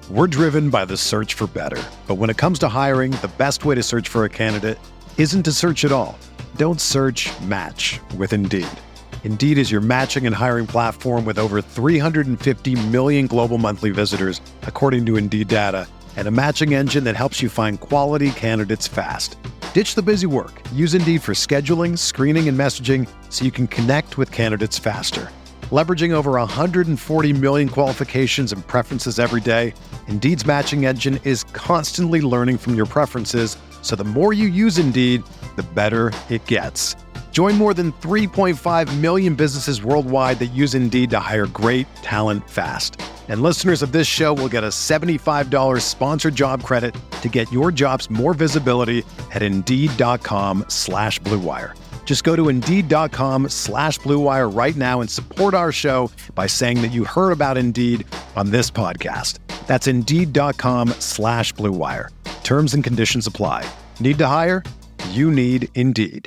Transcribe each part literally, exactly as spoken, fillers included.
We're driven by the search for better. But when it comes to hiring, the best way to search for a candidate isn't to search at all. Don't search, match with Indeed. Indeed is your matching and hiring platform with over three hundred fifty million global monthly visitors, according to Indeed data, and a matching engine that helps you find quality candidates fast. Ditch the busy work. Use Indeed for scheduling, screening, and messaging so you can connect with candidates faster. Leveraging over one hundred forty million qualifications and preferences every day, Indeed's matching engine is constantly learning from your preferences, so the more you use Indeed, the better it gets. Join more than three point five million businesses worldwide that use Indeed to hire great talent fast. And listeners of this show will get a seventy-five dollars sponsored job credit to get your jobs more visibility at Indeed.com slash Blue Wire. Just go to Indeed.com slash Blue Wire right now and support our show by saying that you heard about Indeed on this podcast. That's Indeed.com slash Blue Wire. Terms and conditions apply. Need to hire? You need Indeed.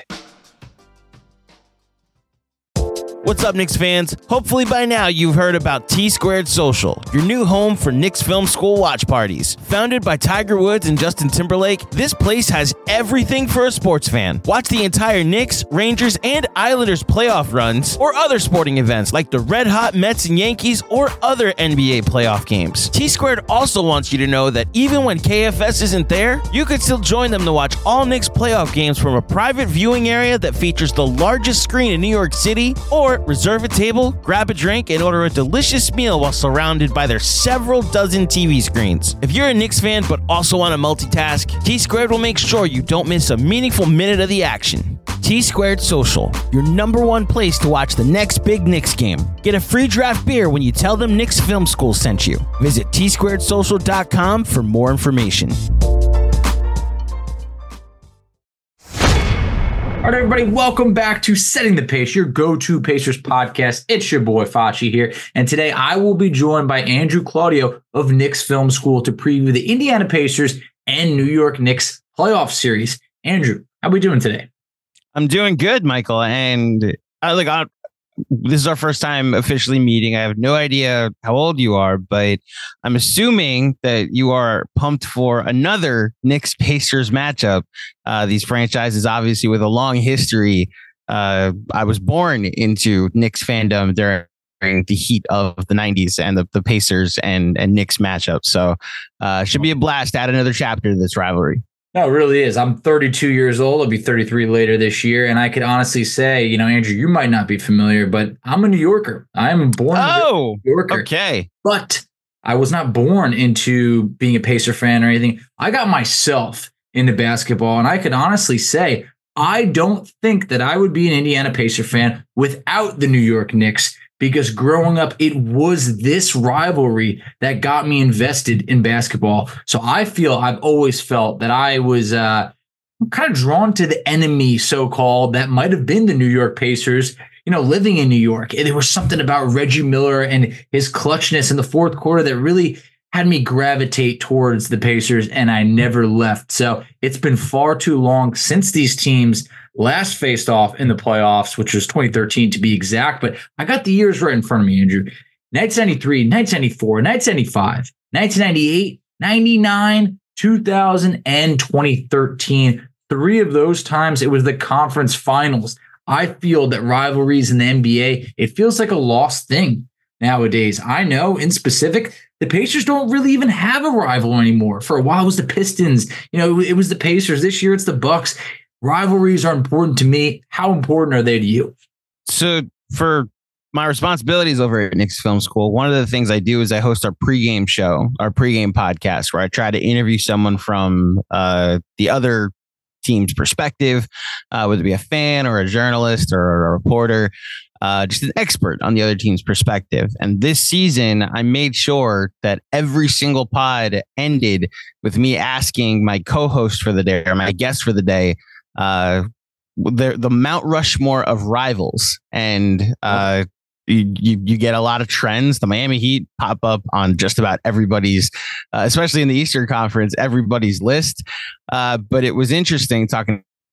What's up, Knicks fans? Hopefully by now you've heard about T-Squared Social, your new home for Knicks Film School watch parties. Founded by Tiger Woods and Justin Timberlake, this place has everything for a sports fan. Watch the entire Knicks, Rangers, and Islanders playoff runs, or other sporting events like the Red Hot Mets and Yankees, or other N B A playoff games. T-Squared also wants you to know that even when K F S isn't there, you could still join them to watch all Knicks playoff games from a private viewing area that features the largest screen in New York City, or reserve a table, grab a drink, and order a delicious meal while surrounded by their several dozen T V screens. If you're a Knicks fan but also want to multitask, T-Squared will make sure you don't miss a meaningful minute of the action. T-Squared Social, your number one place to watch the next big Knicks game. Get a free draft beer when you tell them Knicks Film School sent you. Visit T squared social dot com for more information. All right, everybody, welcome back to Setting the Pace, your go-to Pacers podcast. It's your boy Facci here, and today I will be joined by Andrew Claudio of Knicks Film School to preview the Indiana Pacers and New York Knicks playoff series. Andrew, how are we doing today? I'm doing good, Michael, and I like I, this is our first time officially meeting. I have no idea how old you are, but I'm assuming that you are pumped for another Knicks Pacers matchup. Uh, these franchises, obviously, with a long history. Uh, I was born into Knicks fandom during the heat of the nineties and the, the Pacers and, and Knicks matchup. So uh, should be a blast to add another chapter to this rivalry. No, it really is. I'm thirty-two years old. I'll be thirty-three later this year. And I could honestly say, you know, Andrew, you might not be familiar, but I'm a New Yorker. I'm born oh, a New Yorker. Okay. But I was not born into being a Pacer fan or anything. I got myself into basketball. And I could honestly say, I don't think that I would be an Indiana Pacer fan without the New York Knicks. Because growing up, it was this rivalry that got me invested in basketball. So I feel I've always felt that I was uh, kind of drawn to the enemy, so-called, that might have been the New York Pacers, you know, living in New York. And there was something about Reggie Miller and his clutchness in the fourth quarter that really had me gravitate towards the Pacers, and I never left. So it's been far too long since these teams last faced off in the playoffs, which was twenty thirteen to be exact. But I got the years right in front of me, Andrew. nineteen ninety-three, nineteen ninety-four, nineteen ninety-five, nineteen ninety-eight, ninety-nine, two thousand, and twenty thirteen. Three of those times, it was the conference finals. I feel that rivalries in the N B A, it feels like a lost thing nowadays. I know in specific, the Pacers don't really even have a rival anymore. For a while, it was the Pistons. You know, it was the Pacers. This year, it's the Bucks. Rivalries are important to me. How important are they to you? So for my responsibilities over at Knicks Film School, one of the things I do is I host our pregame show, our pregame podcast, where I try to interview someone from uh, the other team's perspective, uh, whether it be a fan or a journalist or a reporter, uh, just an expert on the other team's perspective. And this season, I made sure that every single pod ended with me asking my co-host for the day or my guest for the day, uh, the, the Mount Rushmore of rivals. And uh, you, you, you get a lot of trends. The Miami Heat pop up on just about everybody's, uh, especially in the Eastern Conference, everybody's list. Uh, but it was interesting talking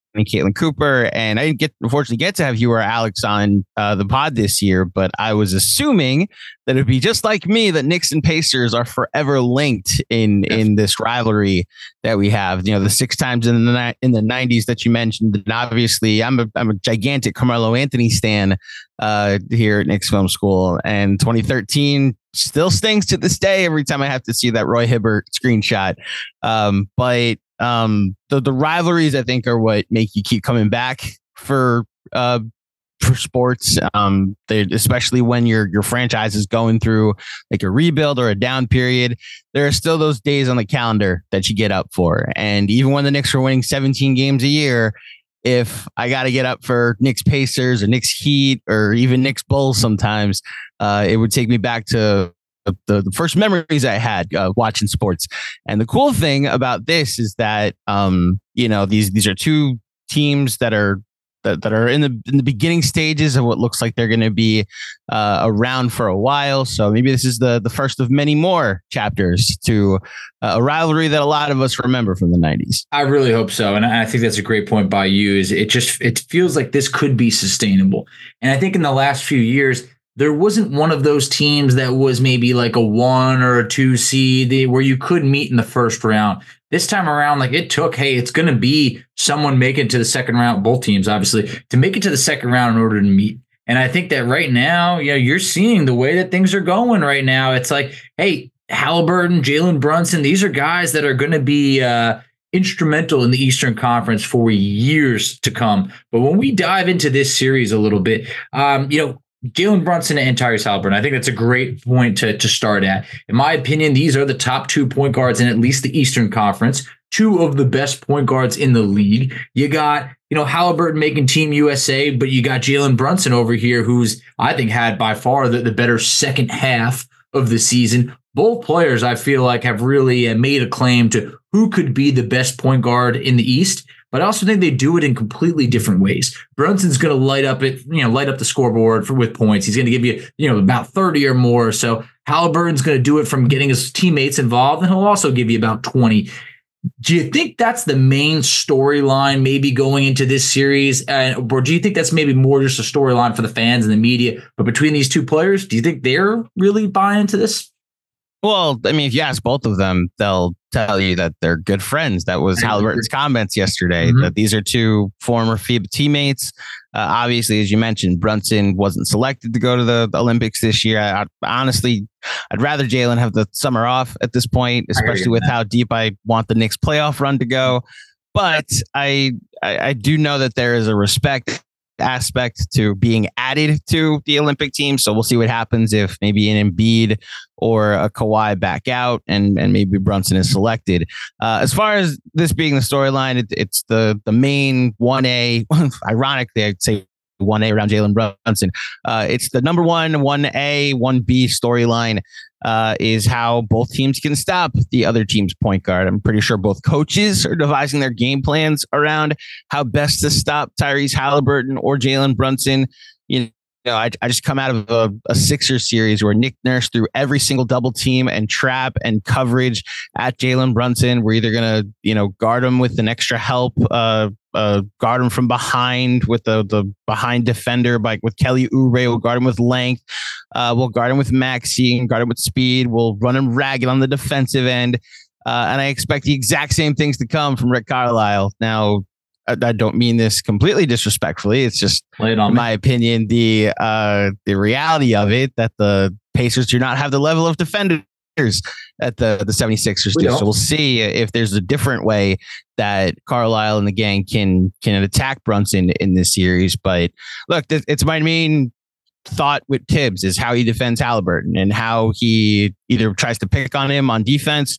Caitlin Cooper, and I didn't get, unfortunately, get to have you or Alex on uh, the pod this year, but I was assuming that it'd be just like me that Knicks and Pacers are forever linked in yes. in this rivalry that we have. You know, the six times in the in the nineties that you mentioned, and obviously, I'm a I'm a gigantic Carmelo Anthony stan uh, here at Knicks Film School, and twenty thirteen still stings to this day every time I have to see that Roy Hibbert screenshot. Um, but Um, the, the rivalries, I think, are what make you keep coming back for uh, for sports, um, they, especially when your your franchise is going through like a rebuild or a down period. There are still those days on the calendar that you get up for. And even when the Knicks are winning seventeen games a year, if I got to get up for Knicks Pacers or Knicks Heat or even Knicks Bulls sometimes, uh, it would take me back to The, the first memories I had uh, watching sports. And the cool thing about this is that, um, you know, these these are two teams that are that, that are in the in the beginning stages of what looks like they're going to be uh, around for a while. So maybe this is the the first of many more chapters to uh, a rivalry that a lot of us remember from the nineties. I really hope so. And I think that's a great point by you. Is it just it feels like this could be sustainable. And I think in the last few years, there wasn't one of those teams that was maybe like a one or a two seed where you could meet in the first round. This time around, like it took, hey, it's going to be someone making it to the second round, both teams, obviously, to make it to the second round in order to meet. And I think that right now, you know, you're seeing the way that things are going right now. It's like, hey, Halliburton, Jalen Brunson, these are guys that are going to be uh, instrumental in the Eastern Conference for years to come. But when we dive into this series a little bit, um, you know, Jalen Brunson and Tyrese Halliburton, I think that's a great point to, to start at. In my opinion, these are the top two point guards in at least the Eastern Conference, two of the best point guards in the league. You got, you know, Halliburton making Team U S A, but you got Jalen Brunson over here, who's, I think, had by far the, the better second half of the season. Both players, I feel like, have really made a claim to who could be the best point guard in the East. But I also think they do it in completely different ways. Brunson's going to light up it, you know, light up the scoreboard for, with points. He's going to give you, you know, about thirty or more. So Halliburton's going to do it from getting his teammates involved, and he'll also give you about twenty. Do you think that's the main storyline maybe going into this series? Uh, or do you think that's maybe more just a storyline for the fans and the media? But between these two players, do you think they're really buying into this? Well, I mean, if you ask both of them, they'll tell you that they're good friends. That was Halliburton's comments yesterday, mm-hmm. that these are two former FIBA teammates. Uh, obviously, as you mentioned, Brunson wasn't selected to go to the Olympics this year. I, I, honestly, I'd rather Jalen have the summer off at this point, especially with that. How deep I want the Knicks playoff run to go. But I, I, I do know that there is a respect aspect to being added to the Olympic team. So we'll see what happens if maybe an Embiid or a Kawhi back out and, and maybe Brunson is selected. Uh, as far as this being the storyline, it, it's the, the main one A, ironically, I'd say one A around Jalen Brunson. Uh, it's the number one, one A, one B storyline uh, is how both teams can stop the other team's point guard. I'm pretty sure both coaches are devising their game plans around how best to stop Tyrese Halliburton or Jalen Brunson. You know, I, I just come out of a, a Sixers series where Nick Nurse threw every single double team and trap and coverage at Jalen Brunson. We're either going to, you know, guard him with an extra help, uh, uh, guard him from behind with the, the behind defender, like with Kelly Oubre. We'll guard him with length. Uh, we'll guard him with Maxey and guard him with speed. We'll run him ragged on the defensive end. Uh, and I expect the exact same things to come from Rick Carlisle. Now, I, I don't mean this completely disrespectfully. It's just, in me. my opinion, the uh, the reality of it that the Pacers do not have the level of defenders that the, the 76ers we do. Don't. So we'll see if there's a different way that Carlisle and the gang can can attack Brunson in this series. But look, th- it's my main thought with Tibbs is how he defends Halliburton and how he either tries to pick on him on defense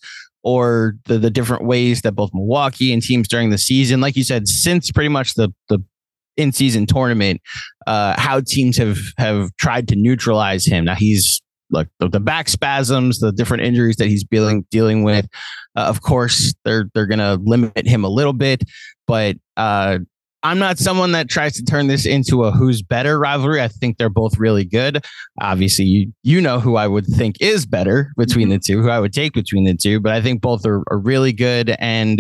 or the, the different ways that both Milwaukee and teams during the season, like you said, since pretty much the, the in-season tournament, uh, how teams have, have tried to neutralize him. Now he's look, the, the back spasms, the different injuries that he's dealing, dealing with. Uh, of course, they're, they're going to limit him a little bit, but uh, I'm not someone that tries to turn this into a who's better rivalry. I think they're both really good. Obviously, you you know who I would think is better between the two, who I would take between the two, but I think both are, are really good. And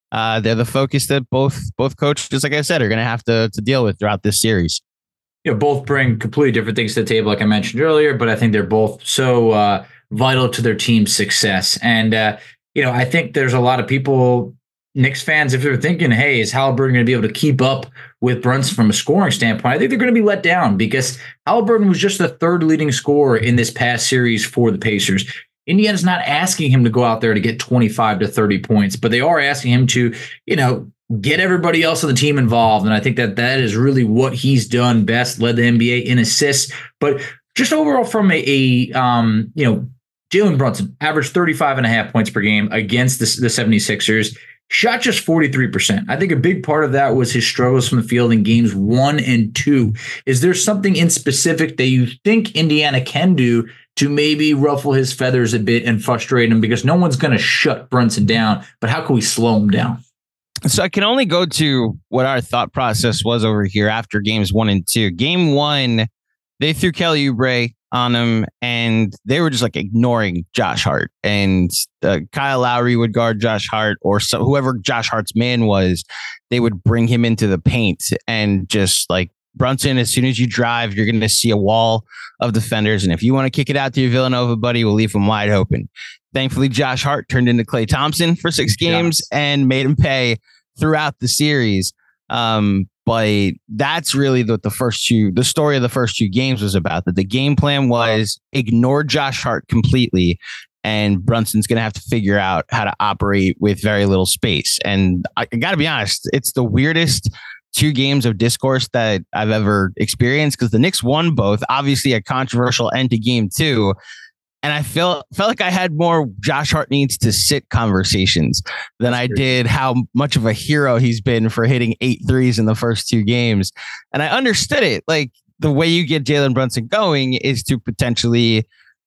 uh, they're the focus that both both coaches, like I said, are going to have to to deal with throughout this series. You know, both bring completely different things to the table, like I mentioned earlier, but I think they're both so uh, vital to their team's success. And, uh, you know, I think there's a lot of people, Knicks fans, if they're thinking, hey, is Haliburton going to be able to keep up with Brunson from a scoring standpoint? I think they're going to be let down because Haliburton was just the third leading scorer in this past series for the Pacers. Indiana's not asking him to go out there to get twenty-five to thirty points, but they are asking him to, you know, get everybody else on the team involved. And I think that that is really what he's done best, led the N B A in assists. But just overall from a, a um, you know, Jalen Brunson averaged thirty-five and a half points per game against the, the seventy-sixers. Shot just forty-three percent. I think a big part of that was his struggles from the field in games one and two. Is there something in specific that you think Indiana can do to maybe ruffle his feathers a bit and frustrate him? Because no one's going to shut Brunson down, but how can we slow him down? So I can only go to what our thought process was over here after games one and two. Game one, they threw Kelly Oubre on him, and they were just like ignoring Josh Hart. And uh, Kyle Lowry would guard Josh Hart, or so, whoever Josh Hart's man was, they would bring him into the paint and just like, Brunson, as soon as you drive, you're going to see a wall of defenders. And if you want to kick it out to your Villanova buddy, we'll leave him wide open. Thankfully, Josh Hart turned into Klay Thompson for six games yes. and made him pay throughout the series. Um, but that's really what the first two, the story of the first two games was about. That the game plan was ignore Josh Hart completely, and Brunson's going to have to figure out how to operate with very little space. And I, I got to be honest, it's the weirdest two games of discourse that I've ever experienced, because the Knicks won both, obviously a controversial end to game two. And I felt felt like I had more Josh Hart needs to sit conversations than I did how much of a hero he's been for hitting eight threes in the first two games. And I understood it. Like, the way you get Jalen Brunson going is to potentially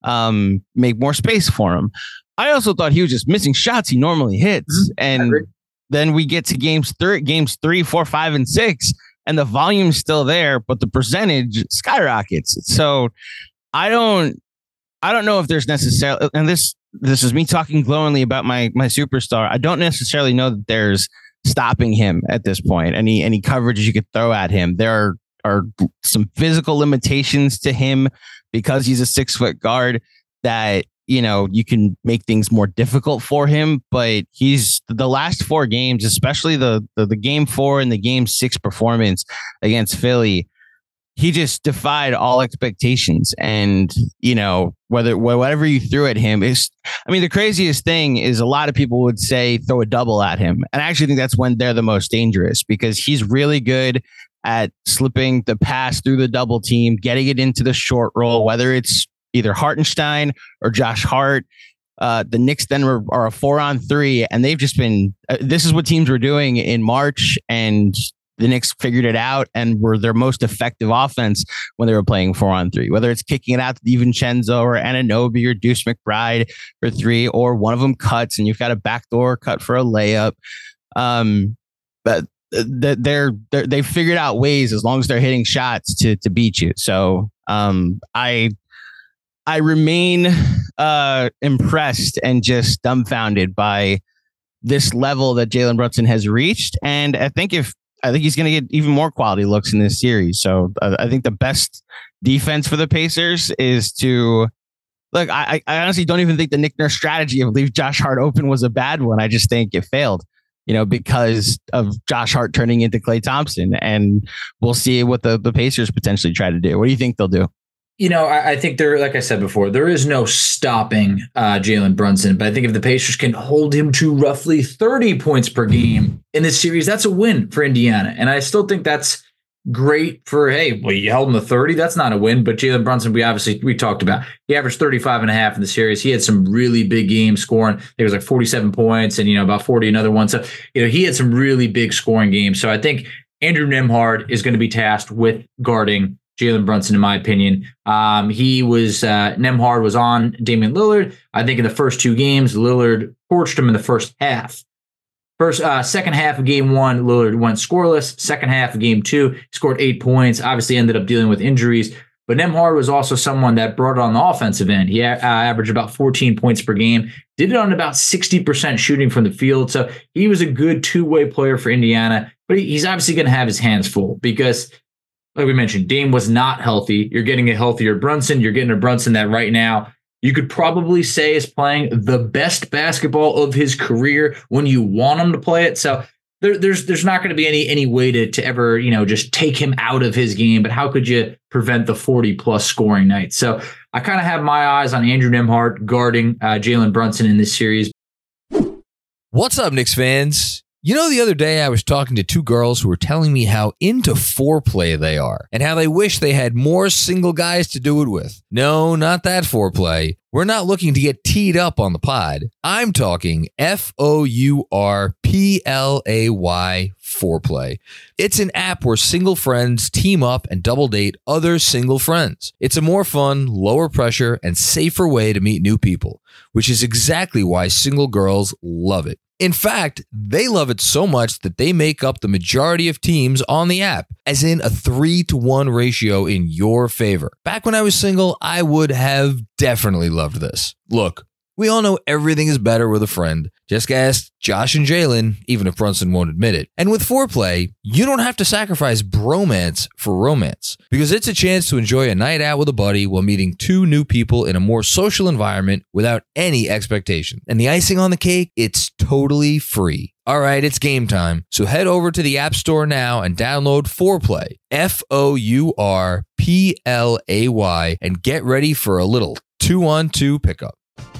um, make more space for him. I also thought he was just missing shots he normally hits. And then we get to games three, games three, four, five, and six, and the volume's still there, but the percentage skyrockets. So I don't, I don't know if there's necessarily, and this, this is me talking glowingly about my, my superstar. I don't necessarily know that there's stopping him at this point. Any, any coverages you could throw at him. There are, are some physical limitations to him because he's a six foot guard that, you know, you can make things more difficult for him. But he's the last four games, especially the, the, the game four and the game six performance against Philly, he just defied all expectations. And, you know, whether whatever you threw at him is, I mean, the craziest thing is a lot of people would say throw a double at him. And I actually think that's when they're the most dangerous, because he's really good at slipping the pass through the double team, getting it into the short roll, whether it's either Hartenstein or Josh Hart. Uh, the Knicks then were, are a four on three, and they've just been, uh, this is what teams were doing in March, and the Knicks figured it out and were their most effective offense when they were playing four on three, whether it's kicking it out to DiVincenzo or Anunoby or Deuce McBride for three, or one of them cuts and you've got a backdoor cut for a layup. Um, but they're, they're, they've figured out ways, as long as they're hitting shots, to, to beat you. So um, I, I remain uh, impressed and just dumbfounded by this level that Jalen Brunson has reached. And I think if, I think he's going to get even more quality looks in this series. So uh, I think the best defense for the Pacers is to look. I, I honestly don't even think the Nick Nurse strategy of leave Josh Hart open was a bad one. I just think it failed, you know, because of Josh Hart turning into Klay Thompson. And we'll see what the, the Pacers potentially try to do. What do you think they'll do? You know, I, I think there, like I said before, there is no stopping uh, Jalen Brunson. But I think if the Pacers can hold him to roughly thirty points per game in this series, that's a win for Indiana. And I still think that's great for, hey, well, you held him to thirty. That's not a win. But Jalen Brunson, we obviously, we talked about, he averaged thirty-five and a half in the series. He had some really big games scoring. It was like forty-seven points and, you know, about forty another one. So, you know, he had some really big scoring games. So I think Andrew Nembhard is going to be tasked with guarding Jalen Brunson, in my opinion. Um, he was, uh, Nembhard was on Damian Lillard. I think in the first two games, Lillard torched him in the first half. First, uh, second half of game one, Lillard went scoreless. Second half of game two, he scored eight points, obviously ended up dealing with injuries. But Nembhard was also someone that brought it on the offensive end. He uh, averaged about fourteen points per game, did it on about sixty percent shooting from the field. So he was a good two-way player for Indiana, but he's obviously going to have his hands full because, like we mentioned, Dame was not healthy. You're getting a healthier Brunson. You're getting a Brunson that right now you could probably say is playing the best basketball of his career when you want him to play it. So there, there's there's not going to be any any way to, to ever, you know, just take him out of his game. But how could you prevent the forty plus scoring night? So I kind of have my eyes on Andrew Nembhard guarding uh, Jalen Brunson in this series. What's up, Knicks fans? You know, the other day I was talking to two girls who were telling me how into foreplay they are and how they wish they had more single guys to do it with. No, not that foreplay. We're not looking to get teed up on the pod. I'm talking F O U R P L A Y foreplay. It's an app where single friends team up and double date other single friends. It's a more fun, lower pressure, and safer way to meet new people, which is exactly why single girls love it. In fact, they love it so much that they make up the majority of teams on the app, as in a three to one ratio in your favor. Back when I was single, I would have definitely loved this. Look, we all know everything is better with a friend. Just ask Josh and Jalen, even if Brunson won't admit it. And with foreplay, you don't have to sacrifice bromance for romance, because it's a chance to enjoy a night out with a buddy while meeting two new people in a more social environment without any expectation. And the icing on the cake, it's totally free. All right, it's game time. So head over to the App Store now and download foreplay, F O U R P L A Y, and get ready for a little two-on-two pickup.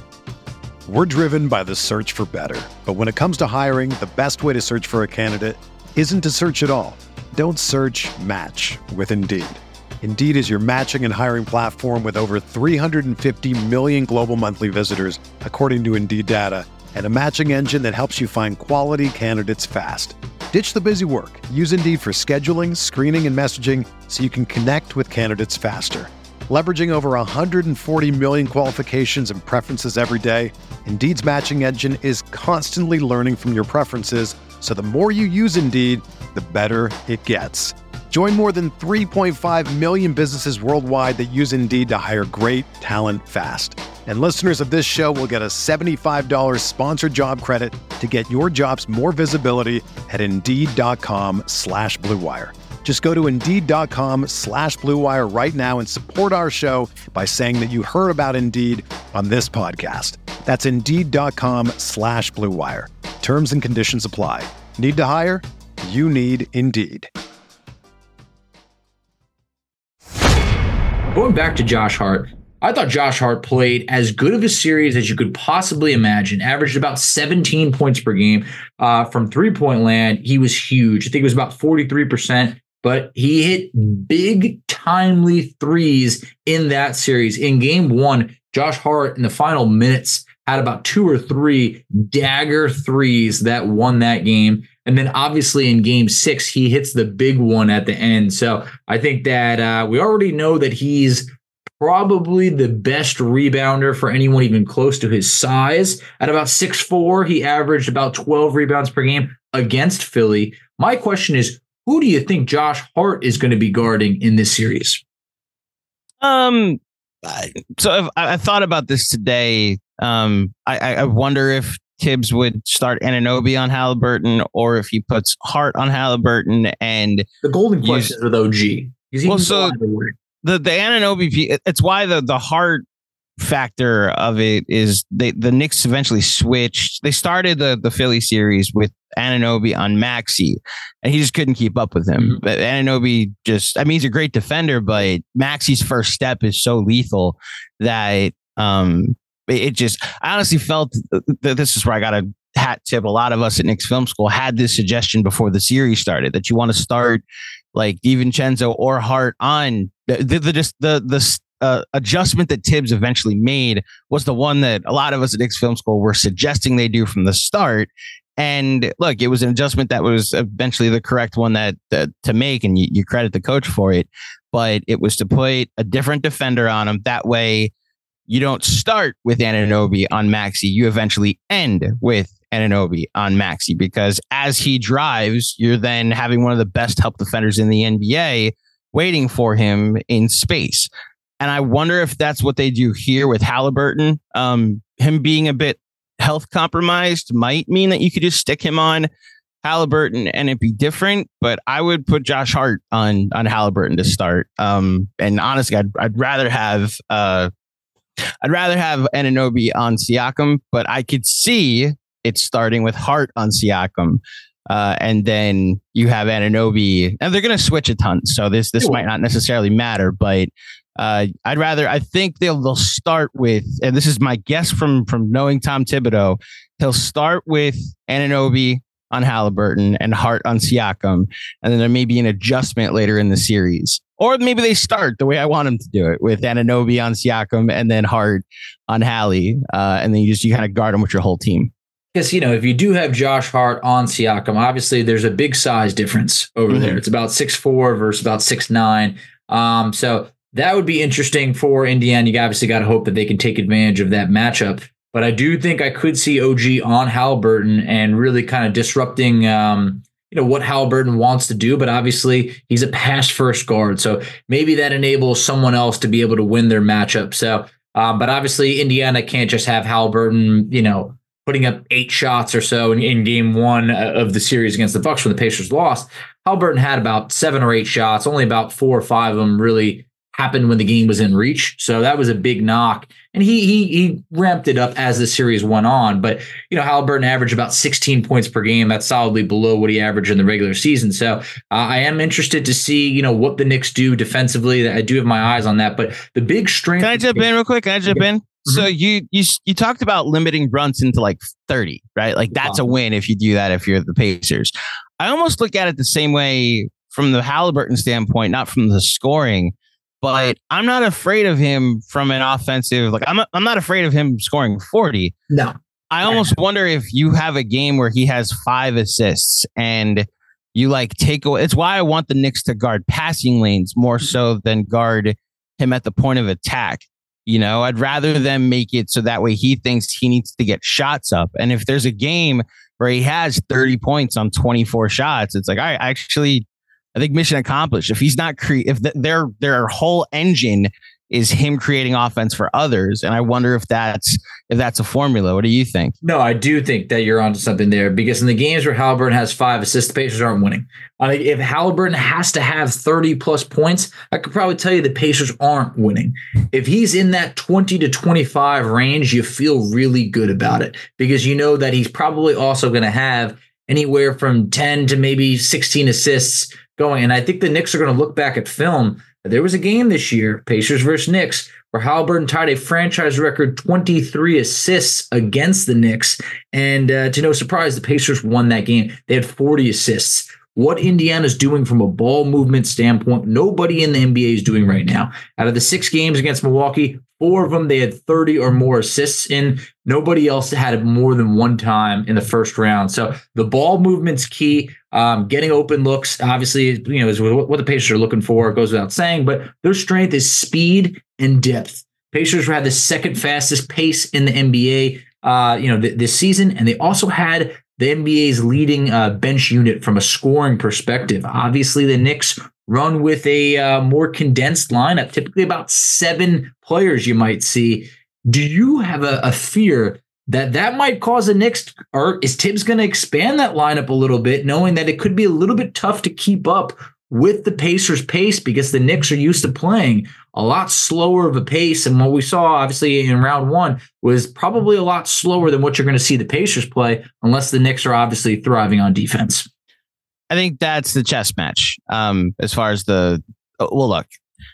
We're driven by the search for better. But when it comes to hiring, the best way to search for a candidate isn't to search at all. Don't search, match with Indeed. Indeed is your matching and hiring platform with over three hundred fifty million global monthly visitors, according to Indeed data, and a matching engine that helps you find quality candidates fast. Ditch the busy work. Use Indeed for scheduling, screening, and messaging so you can connect with candidates faster. Leveraging over one hundred forty million qualifications and preferences every day, Indeed's matching engine is constantly learning from your preferences, so the more you use Indeed, the better it gets. Join more than three point five million businesses worldwide that use Indeed to hire great talent fast. And listeners of this show will get a seventy-five dollars sponsored job credit to get your jobs more visibility at Indeed.com slash Blue Wire. Just go to Indeed.com slash Blue Wire right now and support our show by saying that you heard about Indeed on this podcast. That's Indeed.com slash Blue Wire. Terms and conditions apply. Need to hire? You need Indeed. Going back to Josh Hart, I thought Josh Hart played as good of a series as you could possibly imagine. Averaged about seventeen points per game uh, from three-point land. He was huge. I think it was about forty-three percent. But he hit big, timely threes in that series. In game one, Josh Hart in the final minutes had about two or three dagger threes that won that game. And then obviously in game six, he hits the big one at the end. So I think that uh, we already know that he's probably the best rebounder for anyone even close to his size. At about six foot four, he averaged about twelve rebounds per game against Philly. My question is, who do you think Josh Hart is going to be guarding in this series? Um, so I, I thought about this today. Um, I, I wonder if Tibbs would start Anunoby on Halliburton, or if he puts Hart on Halliburton. And the golden question is with O G. Well, so the the Anunoby, it's why the the Hart factor of it is they the Knicks eventually switched. They started the the Philly series with Anunoby on Maxey, and he just couldn't keep up with him. Mm-hmm. But Anunoby just, I mean, he's a great defender, but Maxey's first step is so lethal that um, it just, I honestly felt that this is where I got a hat tip. A lot of us at Knicks Film School had this suggestion before the series started that you want to start like DiVincenzo or Hart on the, the, the just the, the, Uh, adjustment that Tibbs eventually made was the one that a lot of us at Knicks Film School were suggesting they do from the start. And look, it was an adjustment that was eventually the correct one that, that to make, and you, you credit the coach for it. But it was to put a different defender on him. That way, you don't start with Anunoby on Maxey. You eventually end with Anunoby on Maxey, because as he drives, you're then having one of the best help defenders in the N B A waiting for him in space. And I wonder if that's what they do here with Halliburton. Um, him being a bit health compromised might mean that you could just stick him on Halliburton and it'd be different. But I would put Josh Hart on on Halliburton to start. Um, and honestly, I'd I'd rather have uh, I'd rather have Anunoby on Siakam, but I could see it starting with Hart on Siakam. Uh, and then you have Anunoby, and they're going to switch a ton. So this this might not necessarily matter, but uh, I'd rather. I think they'll they'll start with, and this is my guess from from knowing Tom Thibodeau, he'll start with Anunoby on Halliburton and Hart on Siakam, and then there may be an adjustment later in the series, or maybe they start the way I want them to do it with Anunoby on Siakam and then Hart on Hallie, uh, and then you just you kind of guard them with your whole team. Because, you know, if you do have Josh Hart on Siakam, obviously there's a big size difference over mm-hmm. there. It's about six four versus about six nine. Um, so that would be interesting for Indiana. You obviously got to hope that they can take advantage of that matchup. But I do think I could see O G on Halliburton and really kind of disrupting, um, you know, what Halliburton wants to do. But obviously he's a pass-first guard. So maybe that enables someone else to be able to win their matchup. So, um, but obviously Indiana can't just have Halliburton, you know, putting up eight shots or so in, in game one of the series against the Bucks when the Pacers lost. Halliburton had about seven or eight shots. Only about four or five of them really happened when the game was in reach. So that was a big knock. And he he he ramped it up as the series went on. But, you know, Halliburton averaged about sixteen points per game. That's solidly below what he averaged in the regular season. So uh, I am interested to see, you know, what the Knicks do defensively. I do have my eyes on that. But the big strength. Can I jump in real quick? Can I jump in? Mm-hmm. So you you you talked about limiting Brunson to like thirty, right? Like that's a win if you do that if you're the Pacers. I almost look at it the same way from the Halliburton standpoint, not from the scoring, but I'm not afraid of him from an offensive. Like I'm I'm not afraid of him scoring forty. No, I almost wonder if you have a game where he has five assists and you like take away. It's why I want the Knicks to guard passing lanes more so than guard him at the point of attack. You know, I'd rather them make it so that way he thinks he needs to get shots up. And if there's a game where he has thirty points on twenty-four shots, it's like, I actually, I think mission accomplished. If he's not cre- if the, their their whole engine is him creating offense for others, and I wonder if that's if that's a formula. What do you think? No, I do think that you're onto something there, because in the games where Halliburton has five assists, the Pacers aren't winning. I mean, if Halliburton has to have thirty plus points, I could probably tell you the Pacers aren't winning. If he's in that twenty to twenty-five range, you feel really good about it, because you know that he's probably also going to have anywhere from ten to maybe sixteen assists going. And I think the Knicks are going to look back at film. There was a game this year, Pacers versus Knicks, where Halliburton tied a franchise record twenty-three assists against the Knicks. And uh, to no surprise, the Pacers won that game. They had forty assists. What Indiana's doing from a ball movement standpoint, nobody in the N B A is doing right now. Out of the six games against Milwaukee, four of them they had thirty or more assists in. Nobody else had it more than one time in the first round. So the ball movement's key. Um, getting open looks, obviously, you know, is what the Pacers are looking for. It goes without saying, but their strength is speed and depth. Pacers had the second fastest pace in the N B A, uh, you know, th- this season, and they also had the N B A's leading uh, bench unit from a scoring perspective. Obviously, the Knicks run with a uh, more condensed lineup, typically about seven players you might see. Do you have a, a fear that that might cause the Knicks, or is Tibbs going to expand that lineup a little bit, knowing that it could be a little bit tough to keep up with the Pacers' pace, because the Knicks are used to playing a lot slower of a pace, and what we saw obviously in round one was probably a lot slower than what you're going to see the Pacers play, unless the Knicks are obviously thriving on defense. I think that's the chess match. Um, as far as the well, look,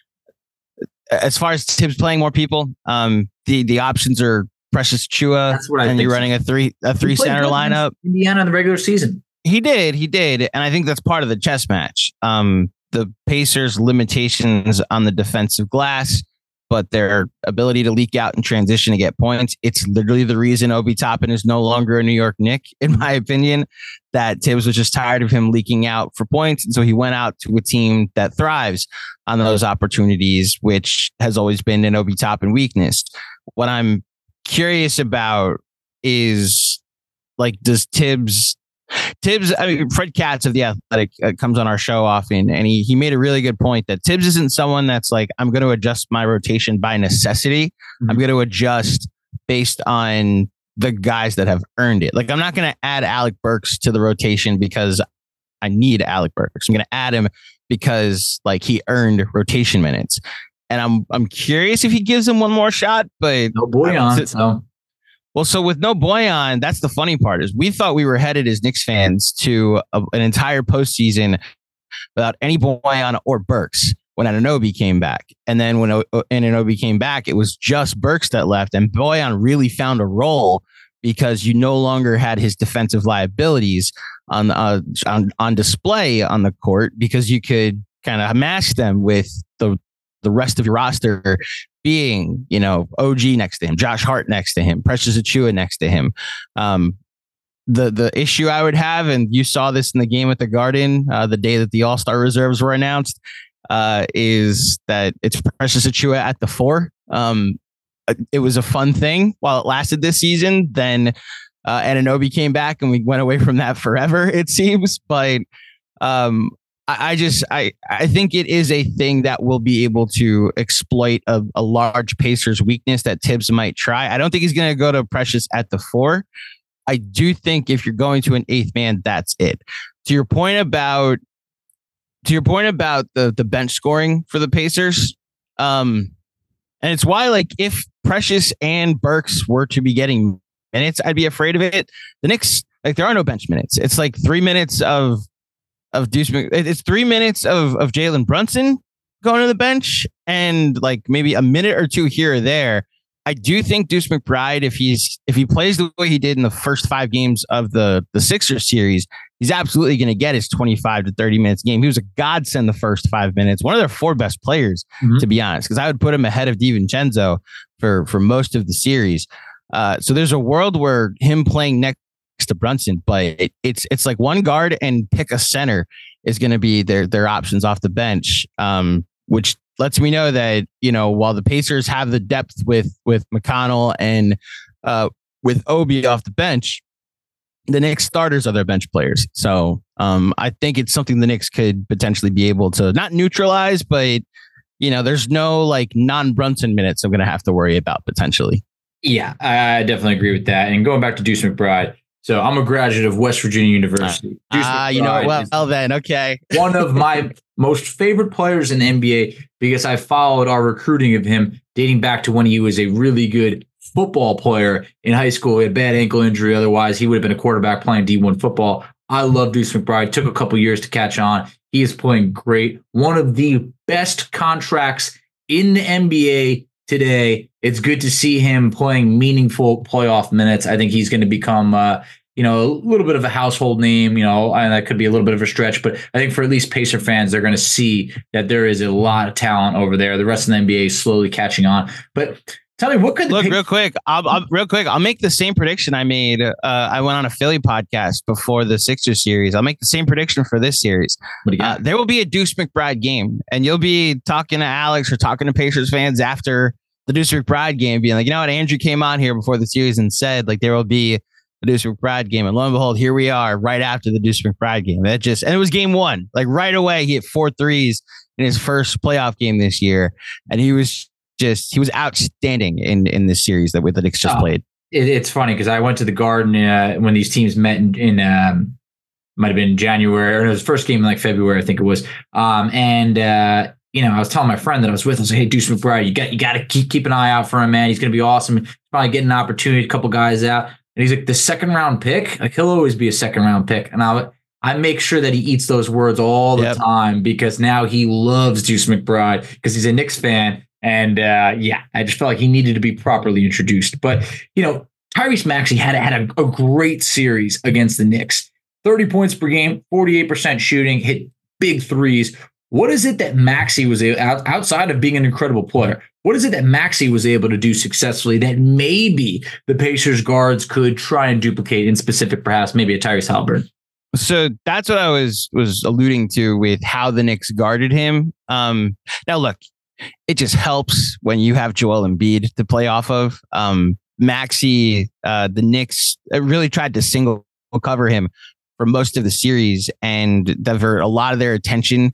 as far as Tibbs playing more people, um, the the options are Precious Chua, That's what I and think you're so. running a three a three center lineup. Indiana in the regular season. He did, he did, and I think that's part of the chess match. Um, the Pacers' limitations on the defensive glass, but their ability to leak out and transition to get points. It's literally the reason Obi Toppin is no longer a New York Knick, in my opinion, that Tibbs was just tired of him leaking out for points. And so he went out to a team that thrives on those opportunities, which has always been an Obi Toppin weakness. What I'm curious about is, like, does Tibbs Tibbs, I mean, Fred Katz of The Athletic uh, comes on our show often, and he he made a really good point that Tibbs isn't someone that's like, I'm going to adjust my rotation by necessity. Mm-hmm. I'm going to adjust based on the guys that have earned it. Like, I'm not going to add Alec Burks to the rotation because I need Alec Burks. I'm going to add him because like he earned rotation minutes. And I'm I'm curious if he gives him one more shot, but no Boyan. So. Well, so with no Boyan, that's the funny part is we thought we were headed as Knicks fans to a, an entire postseason without any Boyan or Burks when Anunoby came back. And then when o- Anunoby came back, it was just Burks that left. And Boyan really found a role because you no longer had his defensive liabilities on, uh, on, on display on the court because you could kind of mask them with the the rest of your roster being, you know, O G next to him, Josh Hart next to him, Precious Achiuwa next to him. Um, the the issue I would have, and you saw this in the game at the Garden, uh, the day that the All-Star reserves were announced, uh, is that it's Precious Achiuwa at the four. Um, it was a fun thing while it lasted this season. Then uh, Anunoby came back and we went away from that forever, it seems. But um, I just I, I think it is a thing that will be able to exploit a, a large Pacers weakness that Tibbs might try. I don't think he's going to go to Precious at the four. I do think if you're going to an eighth man, that's it. To your point about to your point about the the bench scoring for the Pacers, um, and it's why like if Precious and Burks were to be getting minutes, I'd be afraid of it. The Knicks, like there are no bench minutes. It's like three minutes of. Of Deuce, it's three minutes of of Jalen Brunson going to the bench, and like maybe a minute or two here or there. I do think Deuce McBride, if he's if he plays the way he did in the first five games of the the Sixers series, he's absolutely going to get his twenty-five to thirty minutes game. He was a godsend the first five minutes, one of their four best players, mm-hmm. to be honest, because I would put him ahead of DiVincenzo for for most of the series. Uh, so there's a world where him playing next to Brunson, but it, it's it's like one guard and pick a center is going to be their their options off the bench, um, which lets me know that, you know, while the Pacers have the depth with with McConnell and uh, with Obi off the bench, the Knicks starters are their bench players. So um, I think it's something the Knicks could potentially be able to not neutralize, but, you know, there's no like non-Brunson minutes I'm going to have to worry about potentially. Yeah, I definitely agree with that. And going back to Deuce McBride, so I'm a graduate of West Virginia University. Ah, uh, you know, well, well then, okay. One of my most favorite players in the N B A because I followed our recruiting of him dating back to when he was a really good football player in high school. He had a bad ankle injury. Otherwise, he would have been a quarterback playing D one football. I love Deuce McBride. Took a couple years to catch on. He is playing great. One of the best contracts in the N B A today. It's good to see him playing meaningful playoff minutes. I think he's going to become, uh, you know, a little bit of a household name, you know, and that could be a little bit of a stretch, but I think for at least Pacer fans, they're going to see that there is a lot of talent over there. The rest of the N B A is slowly catching on. But tell me, what could look the- real quick? I'll, I'll real quick. I'll make the same prediction I made. Uh, I went on a Philly podcast before the Sixers series. I'll make the same prediction for this series. What do you got? Uh, there will be a Deuce McBride game, and you'll be talking to Alex or talking to Pacers fans after the Deuce McBride game, being like, you know what, Andrew came on here before the series and said like there will be a Deuce McBride game, and lo and behold, here we are right after the Deuce McBride game. That just and it was game one. Like right away, he hit four threes in his first playoff game this year, and he was just he was outstanding in in this series that the Knicks just oh, played. It, it's funny because I went to the Garden uh, when these teams met in, in um, might have been January or it was first game in like February, I think it was, um, and. Uh, You know, I was telling my friend that I was with, I was like, hey, Deuce McBride, you got you got to keep keep an eye out for him, man. He's going to be awesome. He's probably getting an opportunity, a couple guys out. And he's like, the second round pick? Like, he'll always be a second round pick. And I I make sure that he eats those words all the yep. time because now he loves Deuce McBride because he's a Knicks fan. And uh, yeah, I just felt like he needed to be properly introduced. But, you know, Tyrese Maxey had, had a, a great series against the Knicks. thirty points per game, forty-eight percent shooting, hit big threes. What is it that Maxey was able, outside of being an incredible player, what is it that Maxey was able to do successfully that maybe the Pacers guards could try and duplicate in specific, perhaps maybe a Tyrese Haliburton? So that's what I was was alluding to with how the Knicks guarded him. Um, now, look, it just helps when you have Joel Embiid to play off of. Um, Maxey, uh, the Knicks really tried to single cover him for most of the series and divert a lot of their attention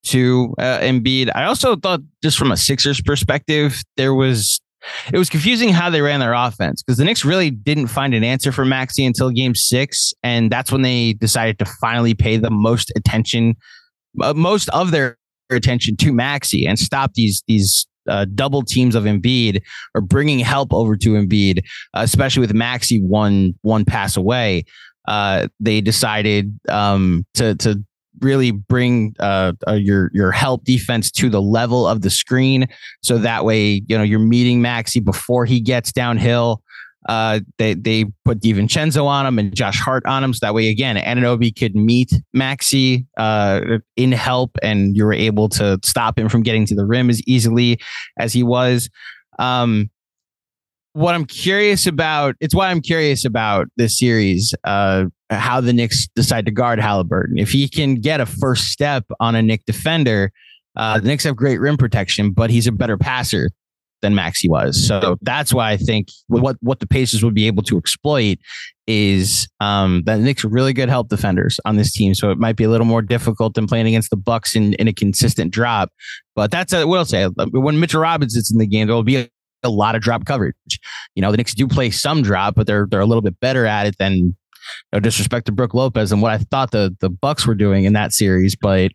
to uh, Embiid. I also thought, just from a Sixers perspective, there was it was confusing how they ran their offense, because the Knicks really didn't find an answer for Maxey until game six. And that's when they decided to finally pay the most attention, uh, most of their attention to Maxey, and stop these, these uh, double teams of Embiid, or bringing help over to Embiid, uh, especially with Maxey one, one pass away. Uh, they decided um, to, to really bring uh, uh, your your help defense to the level of the screen, so that way, you know, you're meeting Maxey before he gets downhill. Uh, they they put DiVincenzo on him and Josh Hart on him, so that way, again, Anunoby could meet Maxey uh, in help, and you were able to stop him from getting to the rim as easily as he was. Um, what I'm curious about, it's why I'm curious about this series, uh, how the Knicks decide to guard Halliburton. If he can get a first step on a Knick defender, uh, the Knicks have great rim protection, but he's a better passer than Maxey was. So that's why I think what, what the Pacers would be able to exploit is um, that the Knicks are really good help defenders on this team. So it might be a little more difficult than playing against the Bucks in, in a consistent drop. But that's a, what I'll say. When Mitchell Robinson's in the game, there'll be a a lot of drop coverage. You know, the Knicks do play some drop, but they're they're a little bit better at it than, no disrespect to Brook Lopez and what I thought the the Bucks were doing in that series. But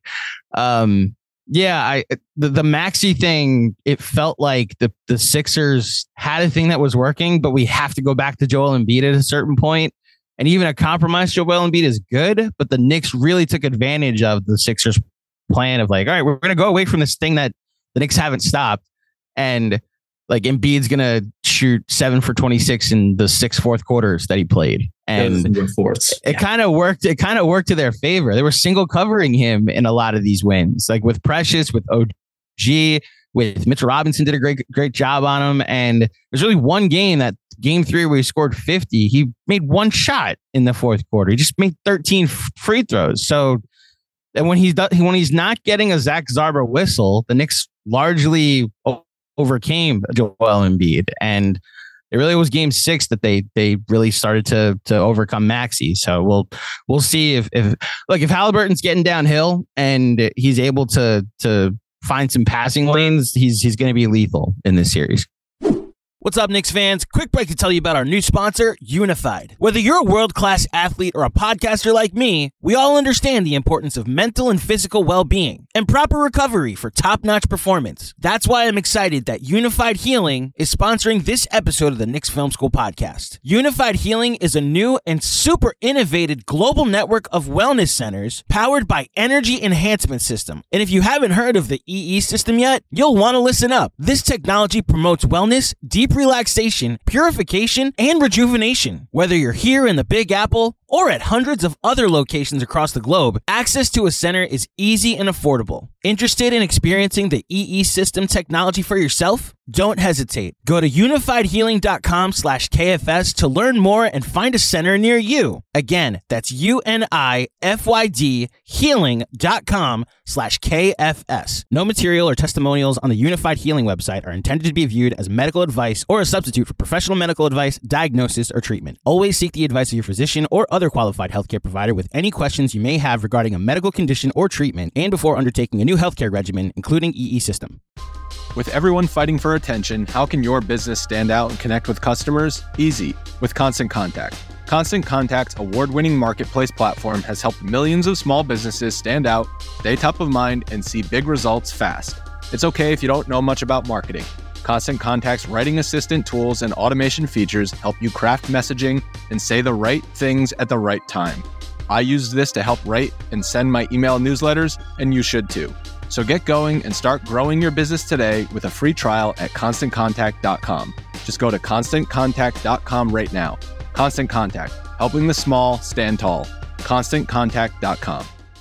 um, yeah, I the, the Maxey thing, it felt like the the Sixers had a thing that was working, but we have to go back to Joel Embiid at a certain point. And even a compromised Joel Embiid is good, but the Knicks really took advantage of the Sixers plan of like, all right, we're going to go away from this thing that the Knicks haven't stopped, and like Embiid's gonna shoot seven for twenty-six in the six fourth quarters that he played, and fourths. It yeah. kind of worked. It kind of worked to their favor. They were single covering him in a lot of these wins, like with Precious, with O G, with Mitchell Robinson did a great great job on him. And there's really one game, that game three, where he scored fifty. He made one shot in the fourth quarter. He just made thirteen free throws. So, and when he's when he's not getting a Zach Zarba whistle, the Knicks largely overcame Joel Embiid, and it really was game six that they they really started to to overcome Maxey. So we'll we'll see if if look if Halliburton's getting downhill and he's able to to find some passing lanes, he's he's going to be lethal in this series. What's up, Knicks fans? Quick break to tell you about our new sponsor, Unified. Whether you're a world-class athlete or a podcaster like me, we all understand the importance of mental and physical well-being and proper recovery for top-notch performance. That's why I'm excited that Unified Healing is sponsoring this episode of the Knicks Film School podcast. Unified Healing is a new and super innovative global network of wellness centers powered by Energy Enhancement System. And if you haven't heard of the E E system yet, you'll want to listen up. This technology promotes wellness, deep relaxation, purification, and rejuvenation. Whether you're here in the Big Apple or at hundreds of other locations across the globe, access to a center is easy and affordable. Interested in experiencing the E E system technology for yourself? Don't hesitate. Go to unified healing dot com slash K F S to learn more and find a center near you. Again, that's U N I F Y D healing dot com slash K F S. No material or testimonials on the Unified Healing website are intended to be viewed as medical advice or a substitute for professional medical advice, diagnosis, or treatment. Always seek the advice of your physician or other qualified healthcare provider with any questions you may have regarding a medical condition or treatment, and before undertaking a new healthcare regimen, including E E system. With everyone fighting for attention, how can your business stand out and connect with customers? Easy, with Constant Contact. Constant Contact's award-winning marketplace platform has helped millions of small businesses stand out, stay top of mind, and see big results fast. It's okay if you don't know much about marketing. Constant Contact's writing assistant tools and automation features help you craft messaging and say the right things at the right time. I use this to help write and send my email newsletters, and you should too. So get going and start growing your business today with a free trial at constant contact dot com. Just go to constant contact dot com right now. Constant Contact, helping the small stand tall. constant contact dot com.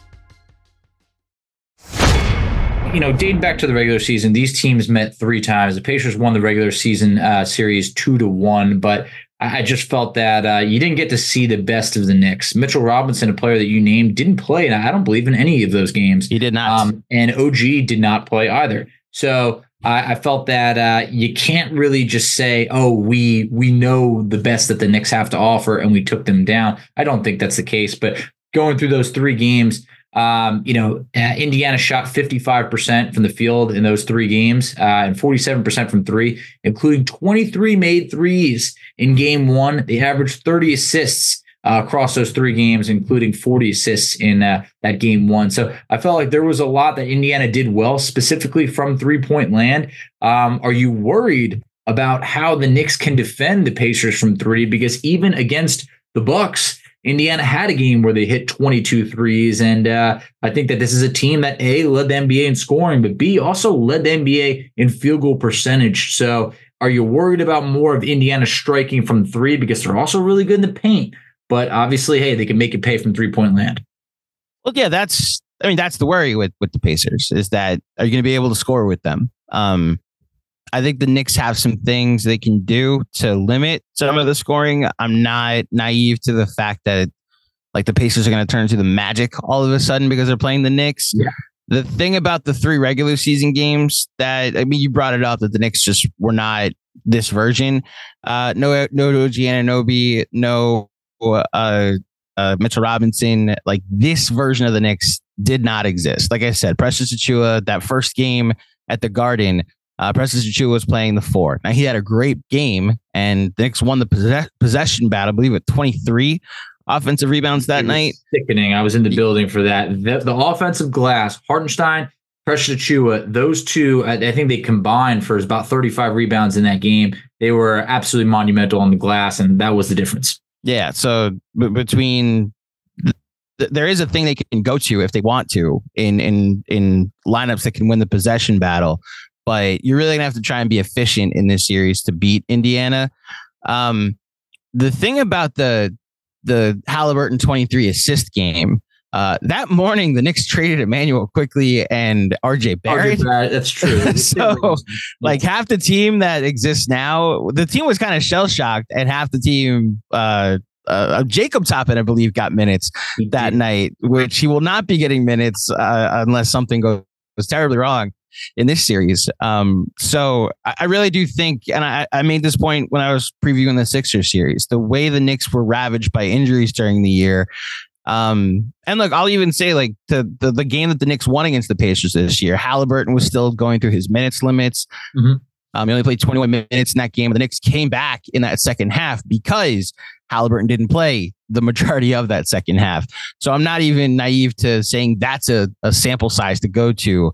You know, dating back to the regular season, these teams met three times. The Pacers won the regular season uh, series two to one, but I just felt that uh, you didn't get to see the best of the Knicks. Mitchell Robinson, a player that you named, didn't play, and I don't believe in any of those games. He did not. Um, and O G did not play either. So I, I felt that uh, you can't really just say, oh, we we know the best that the Knicks have to offer, and we took them down. I don't think that's the case, but going through those three games, um, you know, uh, Indiana shot fifty-five percent from the field in those three games uh, and forty-seven percent from three, including twenty-three made threes in game one. They averaged thirty assists uh, across those three games, including forty assists in uh, that game one. So I felt like there was a lot that Indiana did well, specifically from three-point land. Um, are you worried about how the Knicks can defend the Pacers from three? Because even against the Bucks, Indiana had a game where they hit twenty-two threes. And uh, I think that this is a team that A, led the N B A in scoring, but B, also led the N B A in field goal percentage. So are you worried about more of Indiana striking from three? Because they're also really good in the paint. But obviously, hey, they can make it pay from three-point land. Well, yeah, that's, I mean, that's the worry with, with the Pacers, is that are you going to be able to score with them? Um, I think the Knicks have some things they can do to limit some of the scoring. I'm not naive to the fact that like the Pacers are going to turn into the Magic all of a sudden because they're playing the Knicks. Yeah. The thing about the three regular season games that, I mean, you brought it up that the Knicks just were not this version. Uh, no, no O G Anunoby, no uh, uh, Mitchell Robinson. Like this version of the Knicks did not exist. Like I said, Precious Achiuwa, that first game at the Garden, Uh, Precious Achiuwa was playing the four. Now, he had a great game, and the Knicks won the possess- possession battle, I believe, with twenty-three offensive rebounds that night. Sickening. I was in the building for that. The, the offensive glass, Hartenstein, Precious Achiuwa, those two, I, I think they combined for about thirty-five rebounds in that game. They were absolutely monumental on the glass, and that was the difference. Yeah, so b- between... th- there is a thing they can go to if they want to in in in lineups that can win the possession battle. But you're really going to have to try and be efficient in this series to beat Indiana. Um, the thing about the the Halliburton twenty-three assist game, uh, that morning, the Knicks traded Emmanuel Quickley and R J Barrett. Barrett, that's true. So like half the team that exists now, the team was kind of shell shocked, and half the team, uh, uh, Jacob Toppin, I believe, got minutes that night, which he will not be getting minutes uh, unless something goes, goes terribly wrong in this series. Um, so I, I really do think, and I, I made this point when I was previewing the Sixers series, the way the Knicks were ravaged by injuries during the year. Um, and look, I'll even say like the, the, the game that the Knicks won against the Pacers this year, Halliburton was still going through his minutes limits. Mm-hmm. Um, he only played twenty-one minutes in that game. The Knicks came back in that second half because Halliburton didn't play the majority of that second half. So I'm not even naive to saying that's a, a sample size to go to.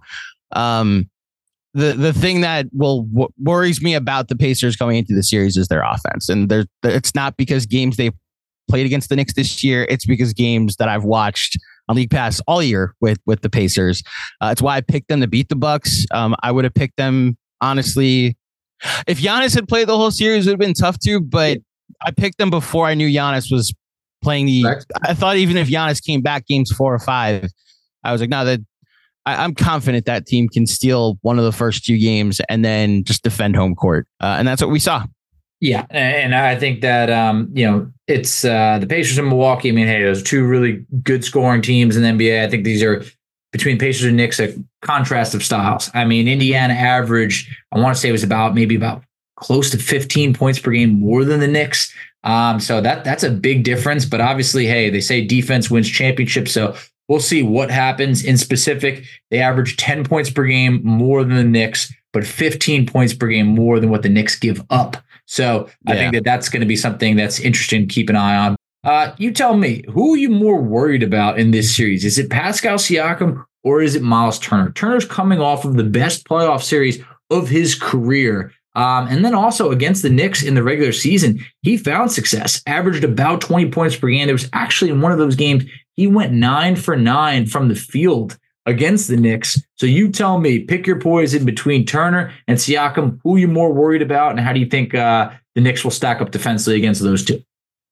Um, the the thing that will w- worries me about the Pacers going into the series is their offense, and there it's not because games they played against the Knicks this year. It's because games that I've watched on League Pass all year with with the Pacers. Uh, it's why I picked them to beat the Bucks. Um, I would have picked them honestly if Giannis had played the whole series. It would have been tough to, but I picked them before I knew Giannis was playing the. Correct. I thought even if Giannis came back games four or five, I was like, no, that. I'm confident that team can steal one of the first two games and then just defend home court. Uh, and that's what we saw. Yeah. And I think that, um, you know, it's uh, the Pacers and Milwaukee. I mean, hey, those are two really good scoring teams in the N B A. I think these are between Pacers and Knicks, a contrast of styles. I mean, Indiana averaged, I want to say it was about maybe about close to fifteen points per game more than the Knicks. Um, so that that's a big difference. But obviously, hey, they say defense wins championships. So we'll see what happens. In specific, they average ten points per game more than the Knicks, but fifteen points per game more than what the Knicks give up. So yeah. I think that that's going to be something that's interesting to keep an eye on. Uh, you tell me, who are you more worried about in this series? Is it Pascal Siakam or is it Miles Turner? Turner's coming off of the best playoff series of his career. Um, and then also against the Knicks in the regular season, he found success, averaged about twenty points per game. There was actually in one of those games, he went nine for nine from the field against the Knicks. So you tell me, pick your poison between Turner and Siakam. Who are you more worried about, and how do you think uh, the Knicks will stack up defensively against those two?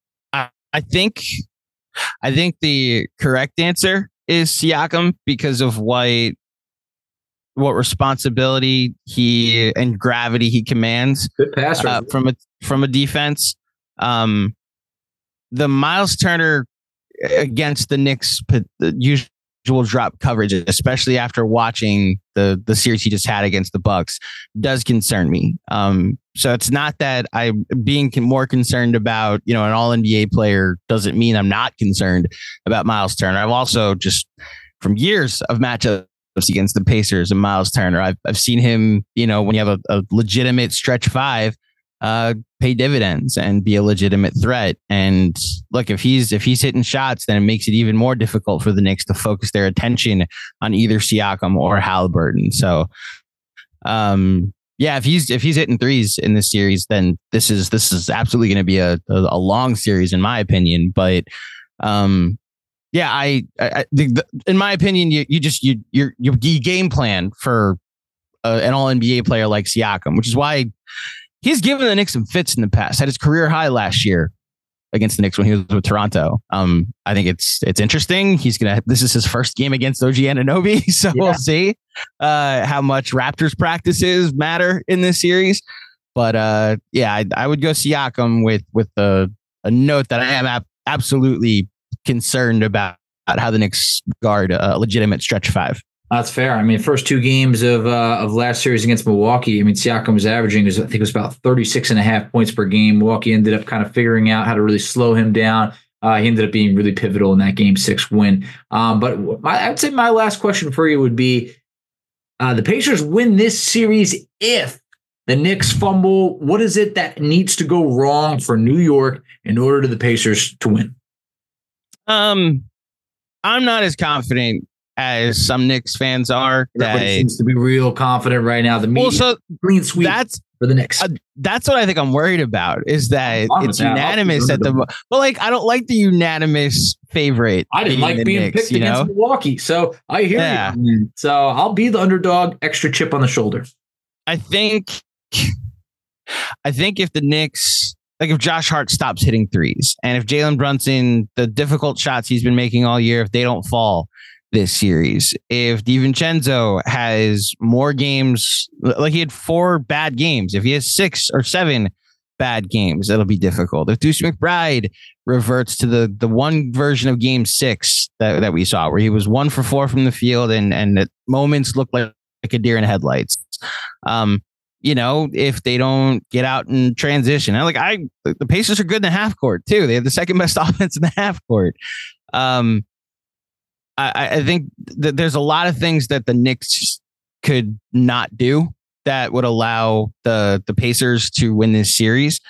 I, I think, I think the correct answer is Siakam because of what what responsibility he and gravity he commands. Good pass uh, from a from a defense. Um, the Miles Turner against the Knicks usually drop coverage, especially after watching the the series he just had against the Bucks, does concern me. Um, so it's not that I'm being more concerned about, you know, an all N B A player doesn't mean I'm not concerned about Miles Turner. I've also just from years of matchups against the Pacers and Miles Turner, I've I've seen him, you know, when you have a, a legitimate stretch five, uh, pay dividends and be a legitimate threat. And look, if he's if he's hitting shots, then it makes it even more difficult for the Knicks to focus their attention on either Siakam or Halliburton. So, um, yeah, if he's if he's hitting threes in this series, then this is this is absolutely going to be a, a a long series, in my opinion. But, um. Yeah, I, I the, the, in my opinion, you you just you you you game plan for uh, an all N B A player like Siakam, which is why he's given the Knicks some fits in the past. Had his career high last year against the Knicks when he was with Toronto. Um, I think it's it's interesting. He's gonna. This is his first game against O G Anunoby, so yeah. We'll see uh, how much Raptors practices matter in this series. But uh, yeah, I, I would go Siakam with with a, a note that I am ab- absolutely. concerned about how the Knicks guard a legitimate stretch five. That's fair. I mean, first two games of uh, of last series against Milwaukee, I mean, Siakam was averaging, I think it was about thirty-six and a half points per game. Milwaukee ended up kind of figuring out how to really slow him down. Uh, he ended up being really pivotal in that game six win. Um, but my, I would say my last question for you would be, uh, the Pacers win this series if the Knicks fumble. What is it that needs to go wrong for New York in order for the Pacers to win? Um, I'm not as confident as some Knicks fans are. Everybody that, seems to be real confident right now. The media, well, so clean sweep that's for the Knicks. Uh, that's what I think I'm worried about. Is that it's that. unanimous at the. But like, I don't like the unanimous favorite. I didn't like being Knicks, picked against know? Milwaukee, so I hear yeah. you. So I'll be the underdog, extra chip on the shoulder. I think. I think if the Knicks. Like if Josh Hart stops hitting threes and if Jalen Brunson, the difficult shots he's been making all year, if they don't fall this series, if DiVincenzo has more games, like he had four bad games, if he has six or seven bad games, it'll be difficult. If Deuce McBride reverts to the the one version of game six that, that we saw, where he was one for four from the field and, and at moments looked like, like a deer in headlights. Um, You know, if they don't get out and transition, and like I, the Pacers are good in the half court too. They have the second best offense in the half court. Um, I, I think that there's a lot of things that the Knicks could not do that would allow the the Pacers to win this series.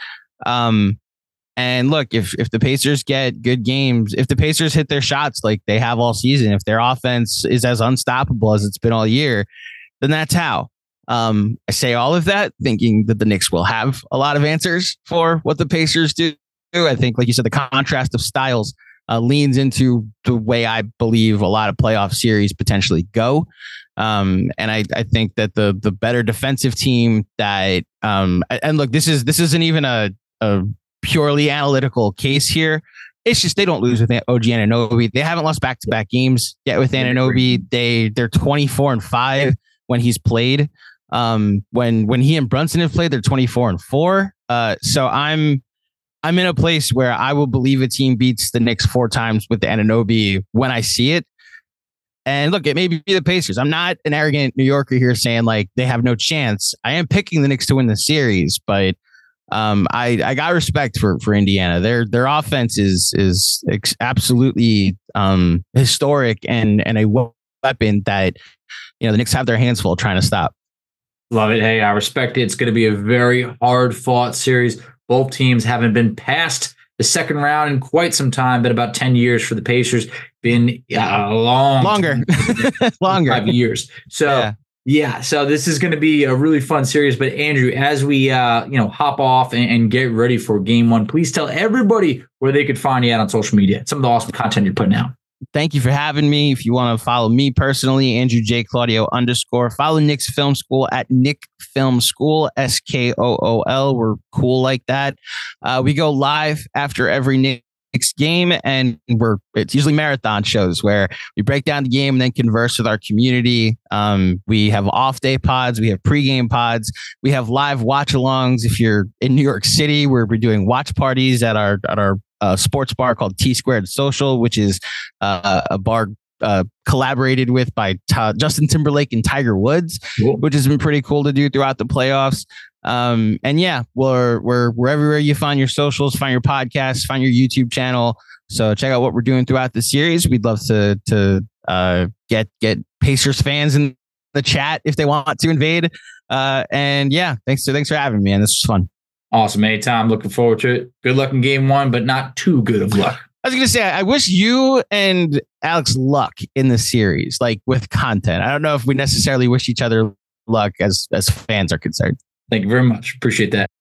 Um, and look, if if the Pacers get good games, if the Pacers hit their shots like they have all season, if their offense is as unstoppable as it's been all year, then that's how. Um, I say all of that thinking that the Knicks will have a lot of answers for what the Pacers do. I think, like you said, the contrast of styles uh, leans into the way I believe a lot of playoff series potentially go. Um, and I, I think that the the better defensive team that um, and look, this is this isn't even a, a purely analytical case here. It's just they don't lose with O G Anunoby. They haven't lost back to back games yet with Anunoby. They they're twenty-four and five when he's played. Um, when when he and Brunson have played, they're twenty-four and four. Uh, so I'm I'm in a place where I will believe a team beats the Knicks four times with the Anunoby when I see it. And look, it may be the Pacers. I'm not an arrogant New Yorker here saying like they have no chance. I am picking the Knicks to win the series, but um, I I got respect for for Indiana. Their their offense is is ex- absolutely um, historic and and a weapon that you know the Knicks have their hands full trying to stop. Love it. Hey, I respect it. It's going to be a very hard fought series. Both teams haven't been past the second round in quite some time, been about ten years for the Pacers, been a long longer, longer five years. So yeah. yeah, so this is going to be a really fun series. But Andrew, as we uh, you know hop off and, and get ready for game one, please tell everybody where they could find you out on social media. Some of the awesome content you're putting out. Thank you for having me. If you want to follow me personally, Andrew J. Claudio underscore. Follow Knicks Film School at Nick Film School, S K O O L. We're cool like that. Uh, we go live after every Knicks game, and we're it's usually marathon shows where we break down the game and then converse with our community. Um, we have off day pods, we have pregame pods, we have live watch alongs. If you're in New York City, where we're doing watch parties at our at our Uh, sports bar called T Squared Social, which is uh, a bar uh, collaborated with by T- Justin Timberlake and Tiger Woods, cool. which has been pretty cool to do throughout the playoffs. Um, and yeah, we're, we're, we're everywhere you find your socials, find your podcasts, find your YouTube channel. So check out what we're doing throughout the series. We'd love to, to uh, get, get Pacers fans in the chat if they want to invade. Uh, and yeah, thanks. So thanks for having me, man. This was fun. Awesome. Anytime. Looking forward to it. Good luck in game one, but not too good of luck. I was going to say, I wish you and Alex luck in the series, like with content. I don't know if we necessarily wish each other luck as, as fans are concerned. Thank you very much. Appreciate that.